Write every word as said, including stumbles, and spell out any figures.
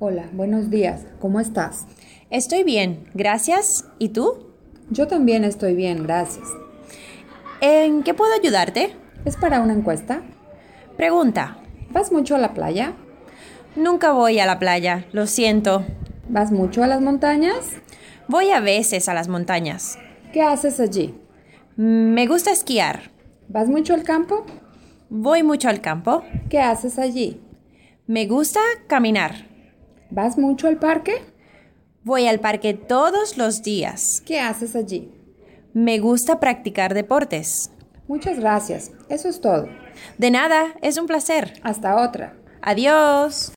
Hola, buenos días. ¿Cómo estás? Estoy bien, gracias. ¿Y tú? Yo también estoy bien, gracias. ¿En qué puedo ayudarte? ¿Es para una encuesta? Pregunta. ¿Vas mucho a la playa? Nunca voy a la playa, lo siento. ¿Vas mucho a las montañas? Voy a veces a las montañas. ¿Qué haces allí? Mm, Me gusta esquiar. ¿Vas mucho al campo? Voy mucho al campo. ¿Qué haces allí? Me gusta caminar. ¿Vas mucho al parque? Voy al parque todos los días. ¿Qué haces allí? Me gusta practicar deportes. Muchas gracias. Eso es todo. De nada, es un placer. Hasta otra. Adiós.